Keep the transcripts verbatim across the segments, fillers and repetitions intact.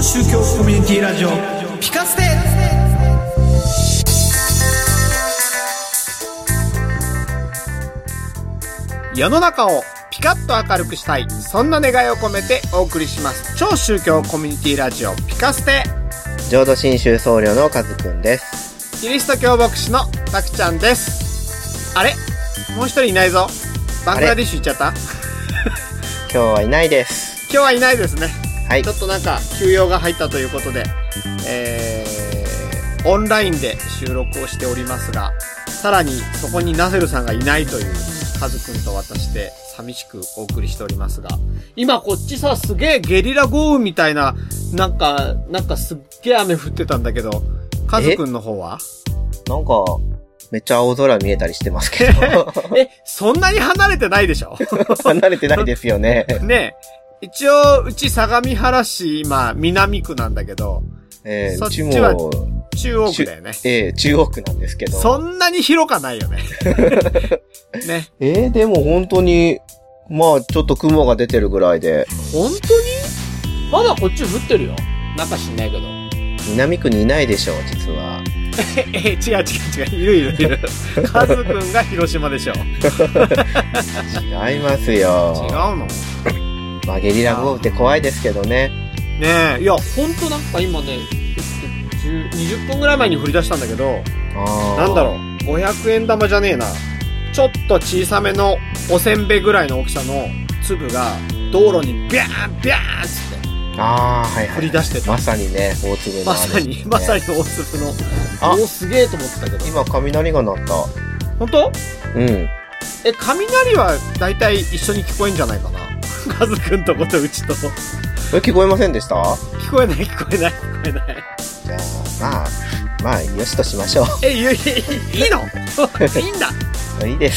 宗教コミュニティラジオピカステ。世の中をピカッと明るくしたい、そんな願いを込めてお送りします超宗教コミュニティラジオピカステ。 浄土真宗僧侶のカズくんです。 キリスト教牧師のタクちゃんです。あれ、もう一人いないぞ。バングラディッシュ行っちゃった。 今日はいないです。 今日はいないですね。 はい。 ちょっとなんか休養が入ったということで、えー、オンラインで収録をしておりますが、さらにそこにナセルさんがいないというカズくんと私で寂しくお送りしておりますが、今こっちさ、すげえゲリラ豪雨みたいな、なんか、なんかすっげえ雨降ってたんだけど、カズくんの方はなんか、めっちゃ青空見えたりしてますけど。 え、そんなに離れてないでしょ？ 離れてないですよね。 ねえ。一応、うち相模原市、今、南区なんだけど、 えー、 そっちは中央区だよね。 ええー、中央区なんですけど。 そんなに広かないよね。ね。 えー、でも本当に、まあ、ちょっと雲が出てるぐらいで。 本当に？まだこっち降ってるよ。なんか知んないけど。 南区にいないでしょ、実は。 え、違う違う違う。いるいるいる。カズくんが広島でしょ。 違いますよ。 違うの？ まあ、ゲリラ豪雨って怖いですけどね。 ねえ、いや、ほんとなんか今ね、にじゅっぷんぐらい前に降り出したんだけど、 あなんだろう、ごひゃくえん玉じゃねえな。ちょっと小さめのおせんべいぐらいの大きさの粒が道路にビャーンビャーンつってああ、はいはい。 降り出してた。 まさにね、大粒の、ね。 まさに、まさに大粒の。 あおー、すげえと思ってたけど。 今、雷が鳴った。 ほんと？ うん。 え、雷はだいたい一緒に聞こえんじゃないかな。カズくんとことうちと。 え、聞こえませんでした？ 聞こえない聞こえない聞こえない。 じゃあ、まあ、まあ、よしとしましょう。 え、いい、いい、いいの？いいんだ。 いいです。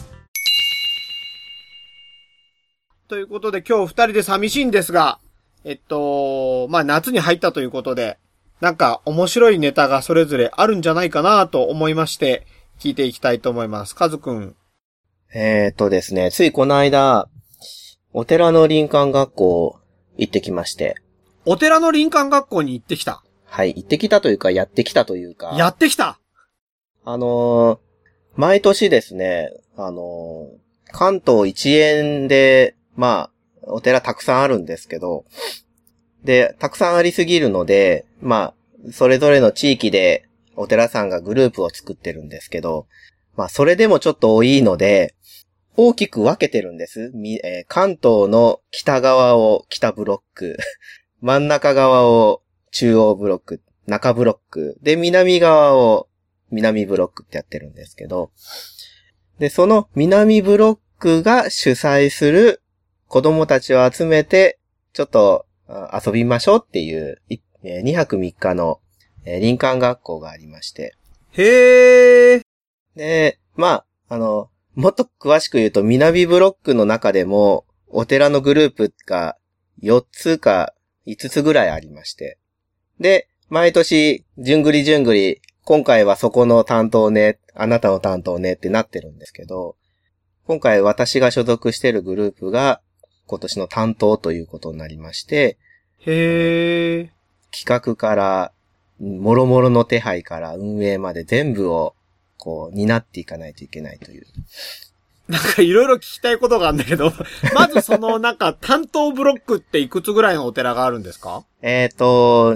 ということで今日二人で寂しいんですが、えっと、まあ夏に入ったということで、なんか面白いネタがそれぞれあるんじゃないかなと思いまして、聞いていきたいと思います。カズくん。 えーっとですね、ついこの間、お寺の林間学校行ってきまして。 お寺の林間学校に行ってきた。 はい、行ってきたというか、やってきたというか。 やってきた。 あのー、毎年ですね、あのー、関東一円で、まあ、お寺たくさんあるんですけど、で、たくさんありすぎるので、まあ、それぞれの地域でお寺さんがグループを作ってるんですけど、まあ、それでもちょっと多いので、大きく分けてるんです。みえー、関東の北側を北ブロック、真ん中側を中央ブロック、中ブロック、で、南側を南ブロックってやってるんですけど、で、その南ブロックが主催する子供たちを集めて、ちょっと遊びましょうっていう、にはくみっかの林間学校がありまして。 へー。 で、まあ、あの、もっと詳しく言うと、南ブロックの中でも、お寺のグループがよっつかいつつぐらいありまして。で、毎年、じゅんぐりじゅんぐり、今回はそこの担当ね、あなたの担当ねってなってるんですけど、今回私が所属しているグループが、今年の担当ということになりまして、 へー。 企画から、もろもろの手配から運営まで全部を、こう、担っていかないといけないという。 なんかいろいろ聞きたいことがあるんだけど、まずそのなんか担当ブロックっていくつぐらいのお寺があるんですか？ えっと、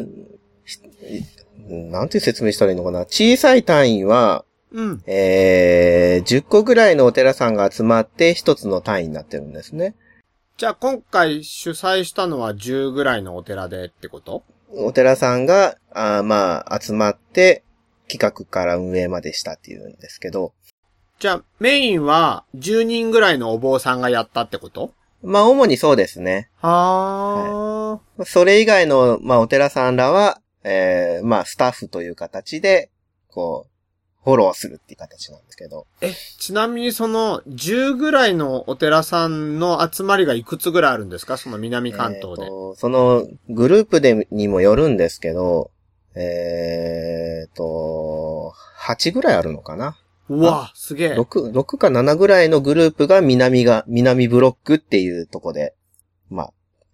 なんて説明したらいいのかな。小さい単位は、 うん。 えー、じゅっこぐらいのお寺さんが集まって一つの単位になってるんですね。 じゃあ今回主催したのはじゅうぐらいのお寺でってこと？ お寺さんが、あまあ、集まって企画から運営までしたっていうんですけど。 じゃあメインはじゅうにんぐらいのお坊さんがやったってこと？ まあ、主にそうですね。 はー。 はい、それ以外の、まあ、お寺さんらは、えー、まあ、スタッフという形で、こう、フォローするっていう形なんですけど。 え、ちなみにそのじゅうぐらいのお寺さんの集まりがいくつぐらいあるんですか？その南関東で。 えーと、そのグループでにもよるんですけど、えーと、はちぐらいあるのかな？ うわ、すげえ。 ろく、ろくかななぐらいのグループが南が、南ブロックっていうとこで、まあ、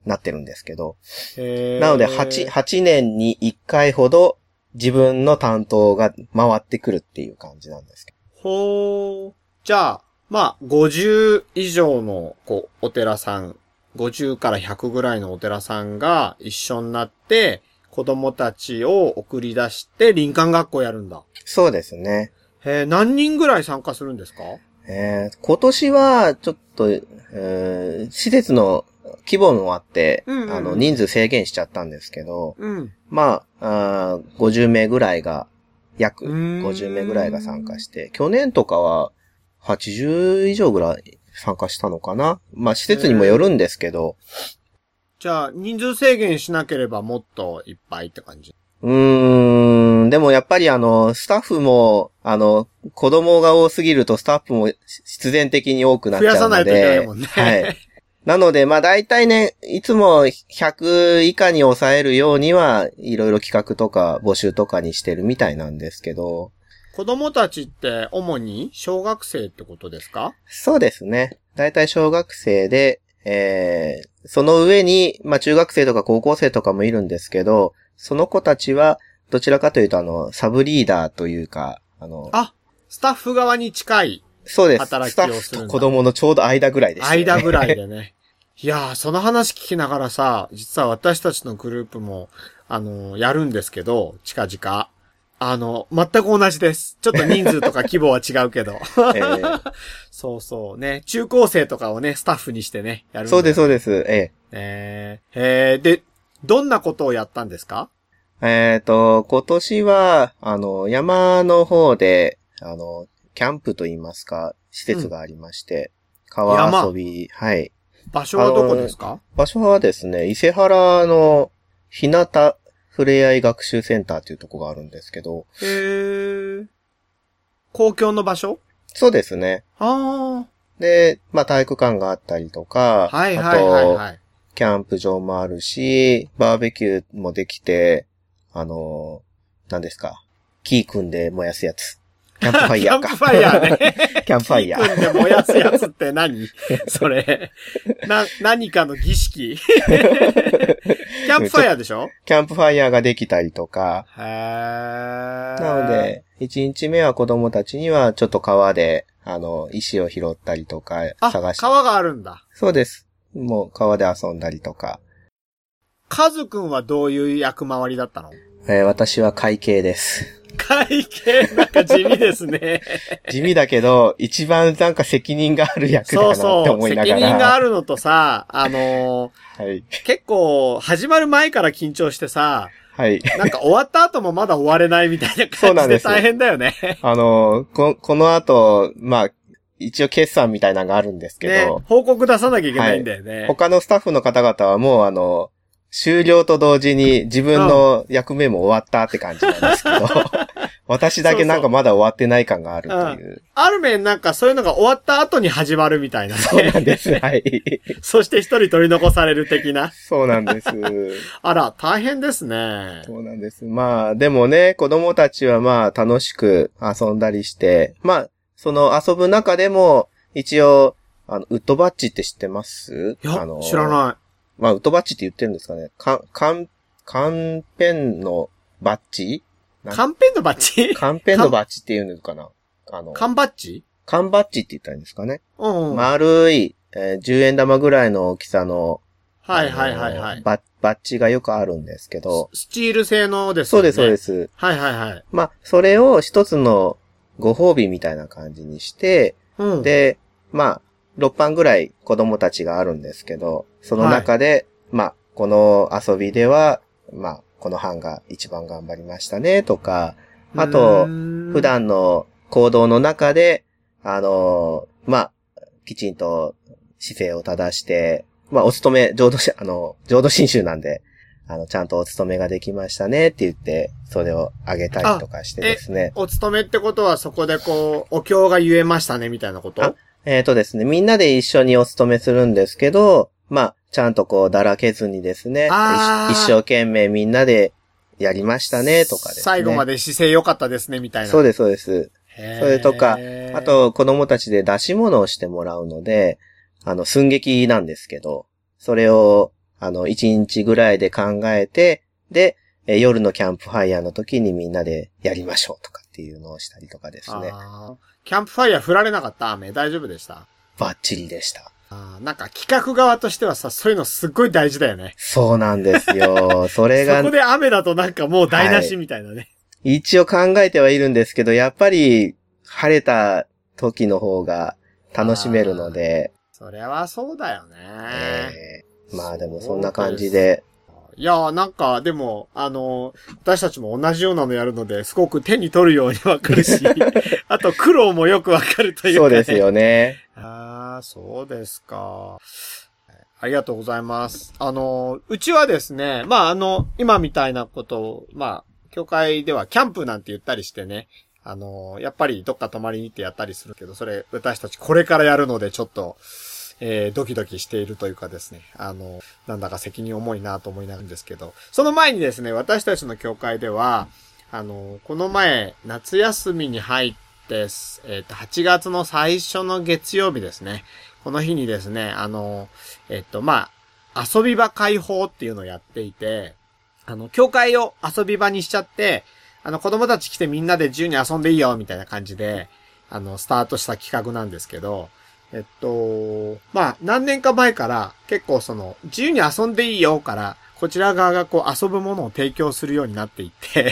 なってるんですけど。 へーなので、8、8年にいっかいほど自分の担当が回ってくるっていう感じなんですけど。 ほー。じゃあ、まあ、ごじゅう以上の、こう、お寺さん、ごじゅうからひゃくぐらいのお寺さんが一緒になって、子供たちを送り出して林間学校やるんだ。 そうですね。 へー、何人ぐらい参加するんですか？ えー、今年は、ちょっと、えー、施設の規模もあって、 うんうんうん、 あの、人数制限しちゃったんですけど、 うん。 まあ、あごじゅうめいぐらいが、約うーんごじゅうめいぐらいが参加して、去年とかははちじゅう以上ぐらい参加したのかな。まあ、施設にもよるんですけど。 じゃあ、人数制限しなければもっといっぱいって感じ？ うーん、でもやっぱりあの、スタッフも、あの、子供が多すぎるとスタッフも必然的に多くなっちゃうので。 増やさないといけないもんね。 はい。なので、まあ大体ね、いつもひゃく以下に抑えるようには、いろいろ企画とか募集とかにしてるみたいなんですけど。 子供たちって主に小学生ってことですか？ そうですね。大体小学生で、えー、その上に、まあ中学生とか高校生とかもいるんですけど、その子たちは、どちらかというとあの、サブリーダーというか、あの、 あ、スタッフ側に近い。 そうです。 働きスタッをするんだ。 フと子供のちょうど間ぐらいでした、ね。 間ぐらいでね。いやー、その話聞きながらさ、実は私たちのグループも、あのー、やるんですけど、近々。あの、全く同じです。ちょっと人数とか規模は違うけど。えー、そうそうね。中高生とかをね、スタッフにしてね、やるんだよね。 そうです、そうです。えええー、えー、で、どんなことをやったんですか？ えっと、今年は、あの、山の方で、あの、キャンプといいますか、施設がありまして、うん、川遊び、はい。 場所はどこですか？ 場所はですね、伊勢原の日向ふれあい学習センターというとこがあるんですけど。 へー。公共の場所？ そうですね。 あー。 で、まあ体育館があったりとか、 はいはいはいはい。 あと、キャンプ場もあるし、バーベキューもできて、あの、何ですか。木組んで燃やすやつ。キャンプファイヤーか。 キャンプファイヤーね。 キャンプファイヤー。 木組んで燃やすやつって何？それ。な、何かの儀式？キャンプファイヤーでしょ？ キャンプファイヤーができたりとか。 へー。 なので、一日目は子供たちにはちょっと川で、あの、石を拾ったりとか探して。 あ、川があるんだ。 そうです。もう川で遊んだりとか。 カズくんはどういう役回りだったの？ えー、私は会計です。 会計なんか地味ですね。 地味だけど、一番なんか責任がある役だなって思いながら。 そうそう。責任があるのとさ、あのーはい、結構始まる前から緊張してさ、はい。なんか終わった後もまだ終われないみたいな感じで大変だよね。 あのー、こ、この後、まあ、一応決算みたいなのがあるんですけど、ね、 報告出さなきゃいけないんだよね。 はい、他のスタッフの方々はもうあの、終了と同時に自分の役目も終わったって感じなんですけど、うん、私だけなんかまだ終わってない感があるという。そうそう、うん、 ある面なんかそういうのが終わった後に始まるみたいなね。 そうなんです。はい。 そして一人取り残される的な。 そうなんです。 あら、大変ですね。 そうなんです。まあ、でもね、子供たちはまあ楽しく遊んだりして、まあ、その遊ぶ中でも、一応、あの、ウッドバッジって知ってます？ いや、 あの知らない。 まあ、ウッドバッジって言ってるんですかね。か、かん、カンペンのバッジ？ カンペンのバッジ？ カンペンのバッジって言うのかな。あの、 カンバッジ？ カンバッジって言ったらいいんですかね。 うん、うん。 丸い、えー、じゅうえん玉ぐらいの大きさの、 はいはいはいはい。 バッ、バッジがよくあるんですけど。 スチール製のですよね。そうですそうです。 はいはいはい。 まあ、それを一つのご褒美みたいな感じにして、うん、で、まあ、ろっぱんぐらい子供たちがあるんですけど、その中で、はい、まあ、この遊びでは、まあ、この班が一番頑張りましたね、とか、あと、普段の行動の中で、あの、まあ、きちんと姿勢を正して、まあ、お勤め、浄土し、あの、浄土真宗なんで、あの、ちゃんとお勤めができましたねって言って、それをあげたりとかしてですね。 お勤めってことはそこでこう、お経が言えましたねみたいなこと？ えっとですね、みんなで一緒にお勤めするんですけど、まあ、ちゃんとこう、だらけずにですね、一生懸命みんなでやりましたね、とかですね。 最後まで姿勢良かったですね、みたいな。 そうです、そうです。それとか、あと、子供たちで出し物をしてもらうので、あの、寸劇なんですけど、それを、 あの、いちにちぐらいで考えて、で、え夜のキャンプファイヤーの時にみんなでやりましょうとかっていうのをしたりとかですね。 あキャンプファイヤー降られなかった？雨大丈夫でした？ バッチリでした。 あなんか企画側としてはさ、そういうのすっごい大事だよね。 そうなんですよ。それが。 そこで雨だとなんかもう台無しみたいなね、はい。 一応考えてはいるんですけど、やっぱり晴れた時の方が楽しめるので。 それはそうだよね。 えー、まあでもそんな感じで。 いやーなんかでも、あの、私たちも同じようなのやるので、すごく手に取るようにわかるし、あと苦労もよくわかるというか、ね。 そうですよね。 ああ、そうですか。ありがとうございます。あの、うちはですね、まああの、今みたいなことを、まあ、教会ではキャンプなんて言ったりしてね、あの、やっぱりどっか泊まりに行ってやったりするけど、それ私たちこれからやるのでちょっと、えー、ドキドキしているというかですね、あの、なんだか責任重いなと思いながらんですけど、その前にですね、私たちの教会では、あの、この前、夏休みに入って、えっと、はちがつの最初の月曜日ですね、この日にですね、あの、えっと、まあ、遊び場開放っていうのをやっていて、あの、教会を遊び場にしちゃって、あの、子供たち来てみんなで自由に遊んでいいよ、みたいな感じで、あの、スタートした企画なんですけど、えっと、まあ、何年か前から結構その、自由に遊んでいいよから、こちら側がこう遊ぶものを提供するようになっていって、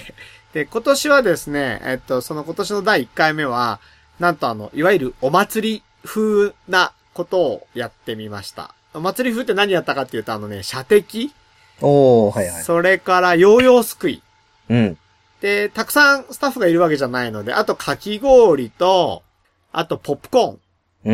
で、今年はですね、えっと、その今年のだいいっかいめは、なんとあの、いわゆるお祭り風なことをやってみました。お祭り風って何やったかっていうと、あのね、射的？ おー、はいはい。 それからヨーヨーすくい。 うん。 で、たくさんスタッフがいるわけじゃないので、あとかき氷と、あとポップコーン。 うん。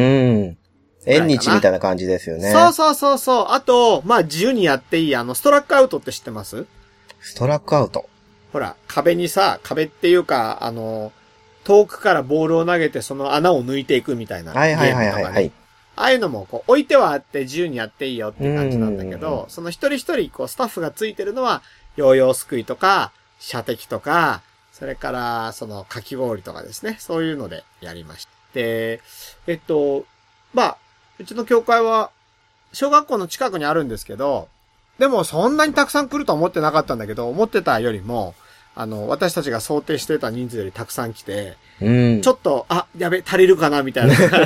縁日みたいな感じですよね。 そうそうそうそう。あと、まあ、自由にやっていい、あの、ストラックアウトって知ってます？ ストラックアウト。 ほら、壁にさ、壁っていうか、あの、遠くからボールを投げてその穴を抜いていくみたいな。 はいはいはいはい、はい。 ああいうのも、こう、置いてはあって自由にやっていいよっていう感じなんだけど、その一人一人、こう、スタッフがついてるのは、ヨーヨーすくいとか、射的とか、それから、その、かき氷とかですね。そういうのでやりました。で、えっと、まあ、うちの教会は、小学校の近くにあるんですけど、でもそんなにたくさん来ると思ってなかったんだけど、思ってたよりも、あの、私たちが想定してた人数よりたくさん来て、うん、ちょっと、あ、やべ、足りるかなみたいなのがあって、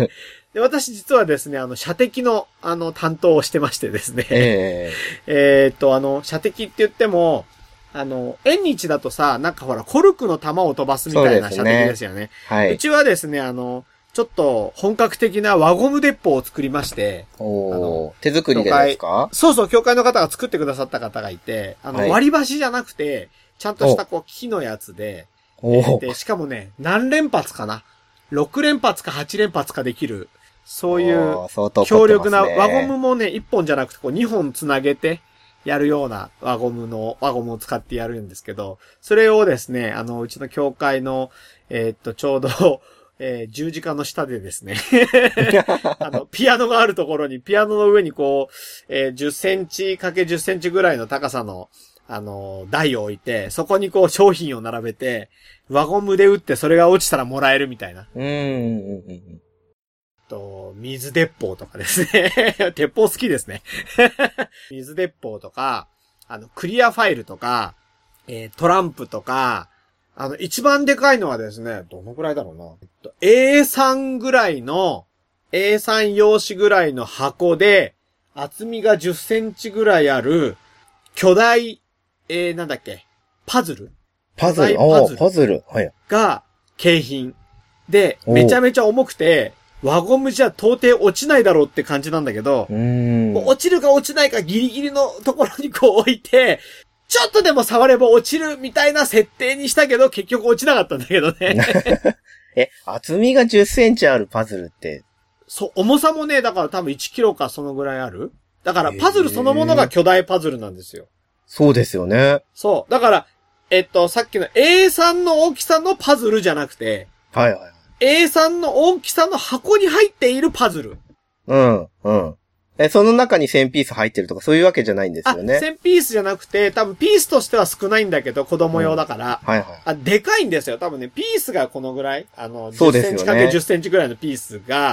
で、私実はですね、あの、射的の、あの、担当をしてましてですね、えー、えーっと、あの、射的って言っても、あの、縁日だとさ、なんかほら、コルクの弾を飛ばすみたいな射的ですよね。はい。うちはですね、あの、ちょっと本格的な輪ゴム鉄砲を作りまして。 おー。手作りでですか？ そうそう、教会の方が作ってくださった方がいて、あの、はい、割り箸じゃなくて、ちゃんとしたこう木のやつで、おで、しかもね、何連発かな ?ろく 連発かはち連発かできる、そういう強力な輪ゴムもね、いっぽんじゃなくてこうにほんつなげてやるような輪ゴムの、輪ゴムを使ってやるんですけど、それをですね、あの、うちの教会の、えー、っと、ちょうど、えー、十字架の下でですねあの、ピアノがあるところに、ピアノの上にこう、えー、じゅっセンチかけじゅっセンチぐらいの高さの、あの、台を置いて、そこにこう商品を並べて、輪ゴムで打ってそれが落ちたらもらえるみたいな。うーん。と、水鉄砲とかですね。鉄砲好きですね。水鉄砲とか、あの、クリアファイルとか、えー、トランプとか、あの、一番でかいのはですね、どのくらいだろうな。えっと、エースリー ぐらいの、エースリー 用紙ぐらいの箱で、厚みがじゅっセンチぐらいある、巨大、えー、なんだっけ、パズルパズルパズルパズルはい。 が、景品。で、めちゃめちゃ重くて、輪ゴムじゃ到底落ちないだろうって感じなんだけど、うーん落ちるか落ちないかギリギリのところにこう置いて、ちょっとでも触れば落ちるみたいな設定にしたけど、結局落ちなかったんだけどね。 え、厚みがじゅっセンチあるパズルって。 そう、重さもね、だから多分いちキロかそのぐらいある。だからパズルそのものが巨大パズルなんですよ。 そうですよね。 そう。だから、えっと、さっきの エースリー の大きさのパズルじゃなくて、 はいはいはい。 エースリー の大きさの箱に入っているパズル。 うん、うん。え、その中にせんピース入ってるとかそういうわけじゃないんですよね。 あ、せんピースじゃなくて、多分ピースとしては少ないんだけど、子供用だから。うん、はいはい。あ、でかいんですよ。多分ね、ピースがこのぐらい、あの、じゅっセンチかけじゅっセンチぐらいのピースが、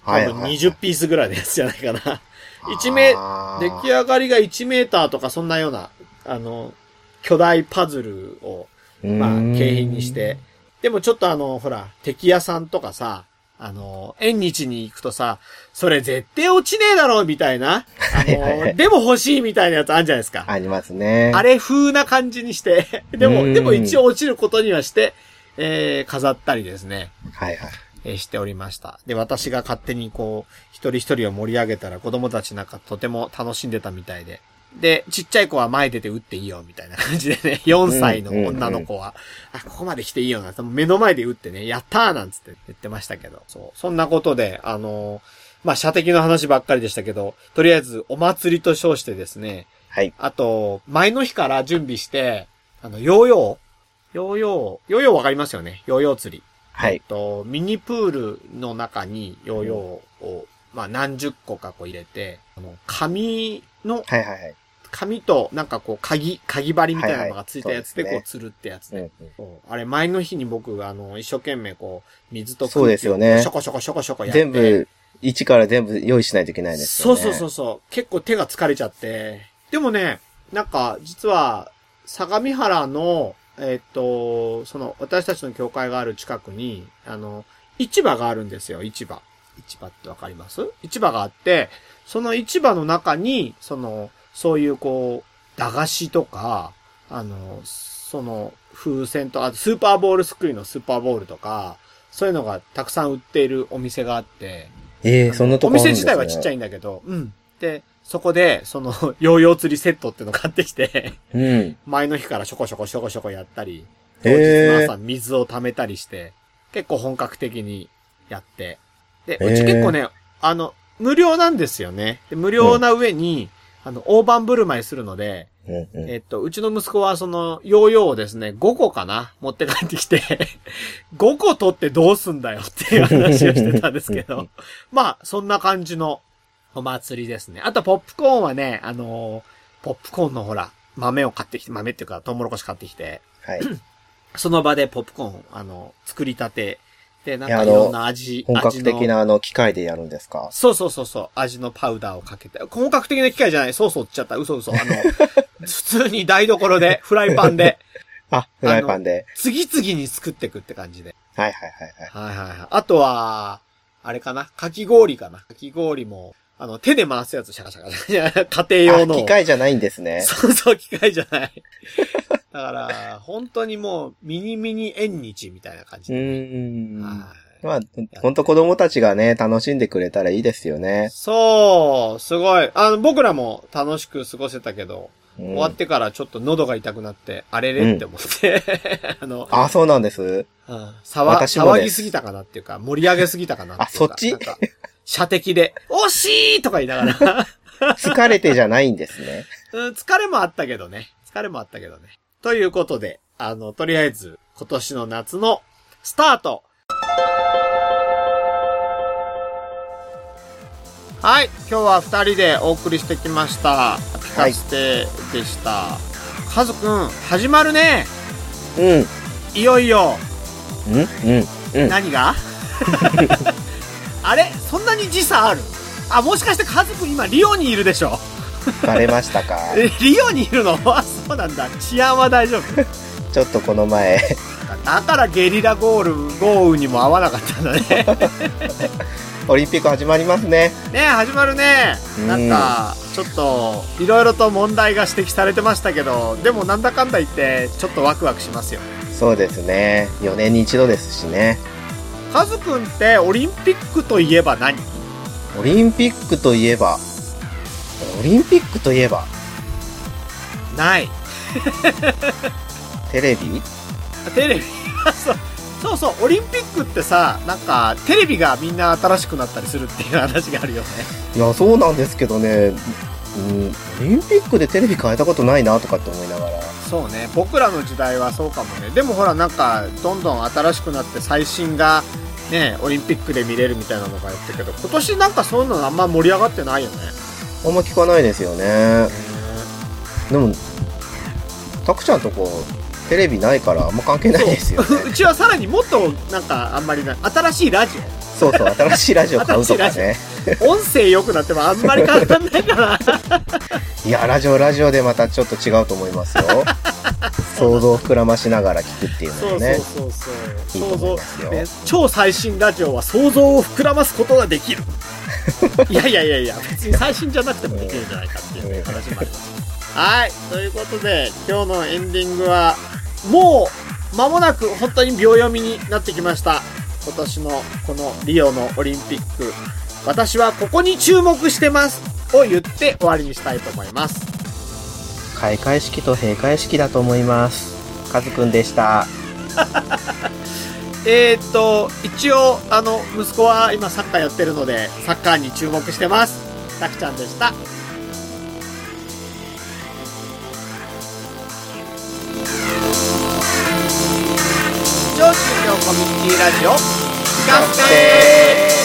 多分にじゅうピースぐらいのやつじゃないかな。いちメー、出来上がりがいちメーターとかそんなような、あの、巨大パズルを、まあ、景品にして。でもちょっとあの、ほら、敵屋さんとかさ、あの、縁日に行くとさ、それ絶対落ちねえだろ、みたいな。あの、でも欲しいみたいなやつあるじゃないですか。 ありますね。 あれ風な感じにして、でも、でも一応落ちることにはして、えー、飾ったりですね。 はいはい。 えー、しておりました。で、私が勝手にこう、一人一人を盛り上げたら子供たちなんかとても楽しんでたみたいで。で、ちっちゃい子は前出て打っていいよ、みたいな感じでね、よんさいの女の子は、うんうんうん、あ、ここまで来ていいよな、目の前で打ってね、やったーなんつって言ってましたけど、そう。そんなことで、あのー、まあ、射的の話ばっかりでしたけど、とりあえずお祭りと称してですね、 はい。 あと、前の日から準備して、あの、ヨーヨー、ヨーヨー、ヨーヨーわかりますよね、ヨーヨー釣り。 はい。 えっと、ミニプールの中にヨーヨーを、まあ、何十個かこう入れて、あの、紙の、 はいはいはい。 紙と、なんかこう、鍵、鍵針みたいなのがついたやつで、こう、釣るってやつで。あれ、前の日に僕、あの、一生懸命こう、水と空気をショコショコショコショコやって。 全部、一から全部用意しないといけないですよね。 そうそうそうそう。結構手が疲れちゃって。でもね、なんか、実は、相模原の、えっと、その、私たちの教会がある近くに、あの、市場があるんですよ、市場。市場ってわかります？市場があって、その市場の中に、その、そういうこう、駄菓子とか、あの、その、風船と、あとスーパーボール作りのスーパーボールとか、そういうのがたくさん売っているお店があって、 ええー、そんなとこあるんですね。お店自体はちっちゃいんだけど、うん。で、そこで、その、ヨーヨー釣りセットっていうのを買ってきて、うん。前の日からショコショコショコショコやったり、当日の朝水を溜めたりして、結構本格的にやって、で、うち結構ね、あの、無料なんですよね。で無料な上に、うん、あの、大盤振る舞いするので、うんうん、えっと、うちの息子はその、ヨーヨーをですね、ごこかな持って帰ってきて、ごこ取ってどうすんだよっていう話をしてたんですけど、まあ、そんな感じのお祭りですね。あと、ポップコーンはね、あのー、ポップコーンのほら、豆を買ってきて、豆っていうか、トウモロコシ買ってきて、はい。その場でポップコーン、あの、作りたて、で、なんかいろんな味、 本格的なあの機械でやるんですか？ そうそうそうそう、味のパウダーをかけて。本格的な機械じゃない、そうそうって言っちゃった、嘘嘘。あの、普通に台所で、フライパンで。 あ、フライパンで。 次々に作っていくって感じで。 はいはいはいはい。はいはいはい。あとは、あれかな、かき氷かな。かき氷も、あの、手で回すやつ、シャカシャカ。家庭用の。 機械じゃないんですね。 そうそう、機械じゃない。だから、本当にもう、ミニミニ縁日みたいな感じで、ね。うーん。はい。まあ、本当子供たちがね、楽しんでくれたらいいですよね。 そう、すごい。あの、僕らも楽しく過ごせたけど、うん、終わってからちょっと喉が痛くなって、あれれって思って、うん、あの、 あ、そうなんです。うん、 騒、騒ぎすぎたかなっていうか、盛り上げすぎたかなっていうか。 あ、そっち射的で、惜しいとか言いながら。 疲れてじゃないんですね。 うん、疲れもあったけどね。疲れもあったけどね。ということで、あの、とりあえず、今年の夏のスタート。はい、今日は二人でお送りしてきました。ピカステでした。はい、カズくん、始まるね。 うん。 いよいよ。 うんうん、うん。 何があれそんなに時差ある？あ、もしかしてカズくん今リオにいるでしょ？ バレましたか？ え、リオにいるの？あ、そうなんだ。治安は大丈夫？ ちょっとこの前。 だからゲリラ豪雨、豪雨にも合わなかったんだね。 オリンピック始まりますね。 ねえ、始まるね。なんか、ちょっと、いろいろと問題が指摘されてましたけど、でもなんだかんだ言って、ちょっとワクワクしますよ。 そうですね。よねんに一度ですしね。 カズくんってオリンピックといえば何？ オリンピックといえば、オリンピックといえば、 ない。 テレビ？ テレビそうそうそう、オリンピックってさ、なんかテレビがみんな新しくなったりするっていう話があるよね。 いや、そうなんですけどね、うん、オリンピックでテレビ変えたことないなとかって思いながら。 そうね、僕らの時代はそうかもね。でもほら、なんかどんどん新しくなって最新がね、オリンピックで見れるみたいなのがやってるけど、今年なんかそういうのあんま盛り上がってないよね。 あんま聞かないですよね。でもタクちゃんとこテレビないからあんま関係ないですよね。 うちはさらにもっとなんかあんまりない新しいラジそうそう、新しいラジオ買うとかね。 音声良くなってもあんまり変わらないかな。 いや、ラジオラジオでまたちょっと違うと思いますよ。想像を膨らましながら聞くっていうのはね。 そうそうそうそう。 いいと思いますよ。 ね、超最新ラジオは想像を膨らますことができる。いやいやいやいや、別に最新じゃなくてもできるんじゃないかっていう話もあります。はい。ということで、今日のエンディングは、もう、間もなく本当に秒読みになってきました。今年のこのリオのオリンピック。私はここに注目してますを言って終わりにしたいと思います。 開会式と閉会式だと思います。カズくんでした。 えーっと、一応、あの、息子は今サッカーやってるので、サッカーに注目してます。たくちゃんでした。上州のコミュニティラジオ、聞かせて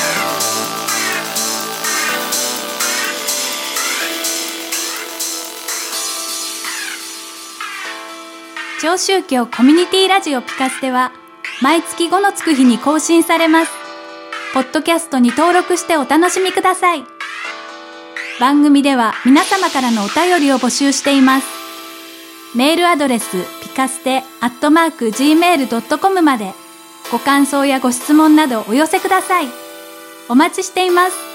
超宗教コミュニティラジオピカステは毎月ごのつく日に更新されます。ポッドキャストに登録してお楽しみください。番組では皆様からのお便りを募集しています。メールアドレスピカステアットマーク ジーメールドットコム までご感想やご質問などお寄せください。お待ちしています。